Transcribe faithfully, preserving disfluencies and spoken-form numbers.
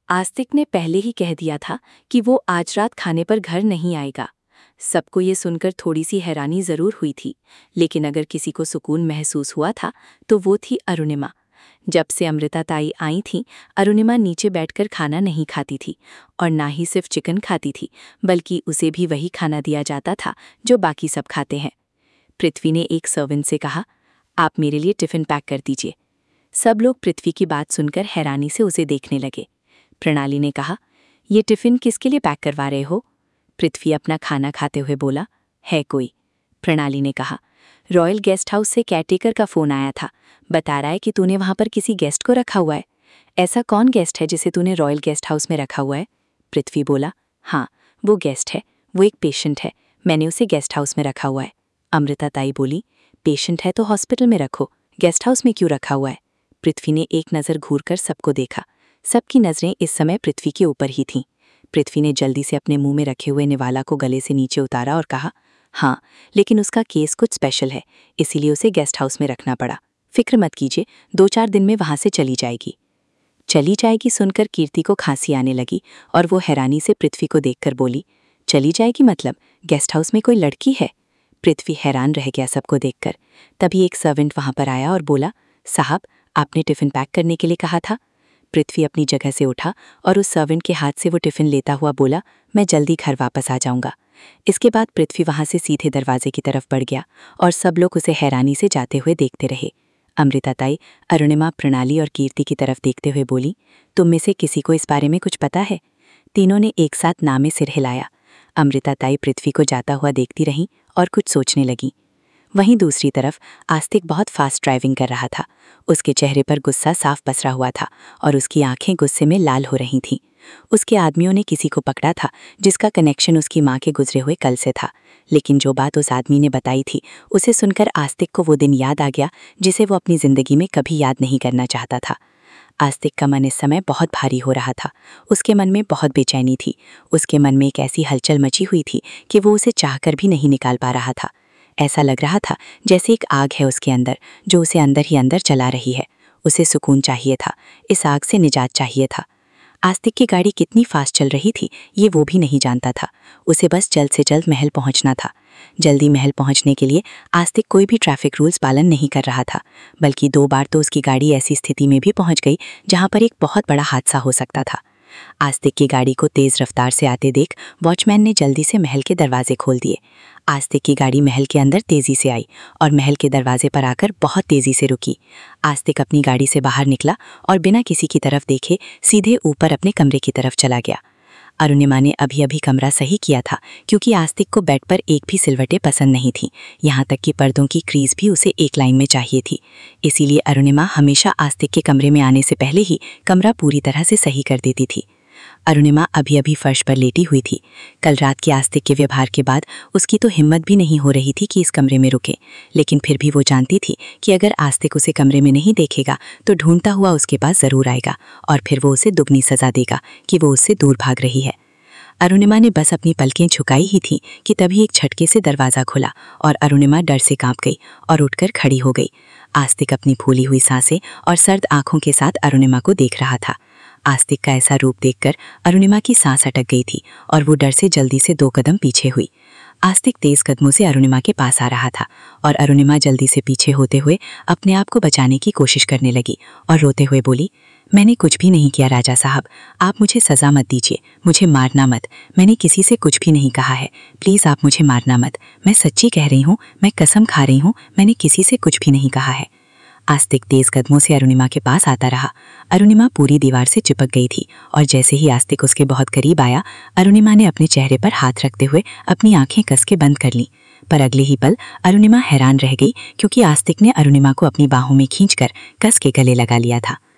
आस्तिक ने पहले ही कह दिया था कि वो आज रात खाने पर घर नहीं आएगा। सबको ये सुनकर थोड़ी सी हैरानी जरूर हुई थी, लेकिन अगर किसी को सुकून महसूस हुआ था तो वो थी अरुणिमा। जब से अमृता ताई आई थीं, अरुणिमा नीचे बैठकर खाना नहीं खाती थी, और ना ही सिर्फ चिकन खाती थी, बल्कि उसे भी वही खाना दिया जाता था जो बाकी सब खाते हैं। पृथ्वी ने एक सर्वेंट से कहा, आप मेरे लिए टिफिन पैक कर दीजिए। सब लोग पृथ्वी की बात सुनकर हैरानी से उसे देखने लगे। प्रणाली ने कहा, ये टिफिन किसके लिए पैक करवा रहे हो? पृथ्वी अपना खाना खाते हुए बोला, है कोई? प्रणाली ने कहा, रॉयल गेस्ट हाउस से केयरटेकर का फोन आया था, बता रहा है कि तूने वहां पर किसी गेस्ट को रखा हुआ है। ऐसा कौन गेस्ट है जिसे तूने रॉयल गेस्ट हाउस में रखा हुआ है? पृथ्वी बोला, हाँ वो गेस्ट है, वो एक पेशेंट है, मैंने उसे गेस्ट हाउस में रखा हुआ है। अमृता ताई बोली, पेशेंट है तो हॉस्पिटल में रखो, गेस्ट हाउस में क्यों रखा हुआ है? पृथ्वी ने एक नज़र घूरकर सबको देखा। सबकी नज़रें इस समय पृथ्वी के ऊपर ही थीं। पृथ्वी ने जल्दी से अपने मुंह में रखे हुए निवाला को गले से नीचे उतारा और कहा, हाँ लेकिन उसका केस कुछ स्पेशल है, इसीलिए उसे गेस्ट हाउस में रखना पड़ा। फिक्र मत कीजिए, दो चार दिन में वहां से चली जाएगी। चली जाएगी सुनकर कीर्ति को खांसी आने लगी और वो हैरानी से पृथ्वी को देखकर बोली, चली जाएगी मतलब गेस्ट हाउस में कोई लड़की है? पृथ्वी हैरान रह गया सबको देखकर। तभी एक सर्वेंट वहां पर आया और बोला, साहब आपने टिफिन पैक करने के लिए कहा था। पृथ्वी अपनी जगह से उठा और उस सर्वेंट के हाथ से वो टिफिन लेता हुआ बोला, मैं जल्दी घर वापस आ जाऊंगा। इसके बाद पृथ्वी वहां से सीधे दरवाजे की तरफ बढ़ गया और सब लोग उसे हैरानी से जाते हुए देखते रहे। अमृता ताई, अरुणिमा, प्रणाली और कीर्ति की तरफ देखते हुए बोली, तुम में से किसी को इस बारे में कुछ पता है? तीनों ने एक साथ ना में सिर हिलाया। अमृता ताई पृथ्वी को जाता हुआ देखती रहीं और कुछ सोचने लगी। वहीं दूसरी तरफ आस्तिक बहुत फास्ट ड्राइविंग कर रहा था। उसके चेहरे पर गुस्सा साफ पसरा हुआ था और उसकी आंखें गुस्से में लाल हो रही थीं। उसके आदमियों ने किसी को पकड़ा था जिसका कनेक्शन उसकी माँ के गुजरे हुए कल से था, लेकिन जो बात उस आदमी ने बताई थी उसे सुनकर आस्तिक को वो दिन याद आ गया जिसे वो अपनी जिंदगी में कभी याद नहीं करना चाहता था। आस्तिक का मन इस समय बहुत भारी हो रहा था। उसके मन में बहुत बेचैनी थी। उसके मन में एक ऐसी हलचल मची हुई थी कि वो उसे चाहकर भी नहीं निकाल पा रहा था। ऐसा लग रहा था जैसे एक आग है उसके अंदर जो उसे अंदर ही अंदर जला रही है। उसे सुकून चाहिए था, इस आग से निजात चाहिए था। आस्तिक की गाड़ी कितनी फास्ट चल रही थी ये वो भी नहीं जानता था। उसे बस जल्द से जल्द महल पहुंचना था। जल्दी महल पहुंचने के लिए आस्तिक कोई भी ट्रैफिक रूल्स पालन नहीं कर रहा था, बल्कि दो बार तो उसकी गाड़ी ऐसी स्थिति में भी पहुंच गई जहां पर एक बहुत बड़ा हादसा हो सकता था। आस्तिक की गाड़ी को तेज रफ्तार से आते देख वॉचमैन ने जल्दी से महल के दरवाजे खोल दिए। आस्तिक की गाड़ी महल के अंदर तेजी से आई और महल के दरवाजे पर आकर बहुत तेजी से रुकी। आस्तिक अपनी गाड़ी से बाहर निकला और बिना किसी की तरफ देखे सीधे ऊपर अपने कमरे की तरफ चला गया। अरुणिमा ने अभी अभी कमरा सही किया था क्योंकि आस्तिक को बेड पर एक भी सिलवटें पसंद नहीं थीं, यहाँ तक कि पर्दों की क्रीज भी उसे एक लाइन में चाहिए थी। इसीलिए अरुणिमा हमेशा आस्तिक के कमरे में आने से पहले ही कमरा पूरी तरह से सही कर देती थी। अरुणिमा अभी अभी फर्श पर लेटी हुई थी। कल रात के आस्तिक के व्यवहार के बाद उसकी तो हिम्मत भी नहीं हो रही थी कि इस कमरे में रुके, लेकिन फिर भी वो जानती थी कि अगर आस्तिक उसे कमरे में नहीं देखेगा तो ढूंढता हुआ उसके पास जरूर आएगा और फिर वो उसे दुगनी सजा देगा कि वो उससे दूर भाग रही है। अरुणिमा ने बस अपनी पलकें झुकाई ही थी कि तभी एक झटके से दरवाज़ा खुला और अरुणिमा डर से कांप गई और उठकर खड़ी हो गई। आस्तिक अपनी फूली हुई सांसें और सर्द आंखों के साथ अरुणिमा को देख रहा था। आस्तिक का ऐसा रूप देखकर अरुणिमा की सांस अटक गई थी और वो डर से जल्दी से दो कदम पीछे हुई। आस्तिक तेज कदमों से अरुणिमा के पास आ रहा था और अरुणिमा जल्दी से पीछे होते हुए अपने आप को बचाने की कोशिश करने लगी और रोते हुए बोली, मैंने कुछ भी नहीं किया राजा साहब, आप मुझे सज़ा मत दीजिए, मुझे मारना मत, मैंने किसी से कुछ भी नहीं कहा है, प्लीज़ आप मुझे मारना मत, मैं सच्ची कह रही हूँ, मैं कसम खा रही हूँ, मैंने किसी से कुछ भी नहीं कहा है। आस्तिक तेज कदमों से अरुणिमा के पास आता रहा। अरुणिमा पूरी दीवार से चिपक गई थी और जैसे ही आस्तिक उसके बहुत करीब आया, अरुणिमा ने अपने चेहरे पर हाथ रखते हुए अपनी आंखें कस के बंद कर लीं। पर अगले ही पल अरुणिमा हैरान रह गई क्योंकि आस्तिक ने अरुणिमा को अपनी बाहों में खींचकर कस के गले लगा लिया था।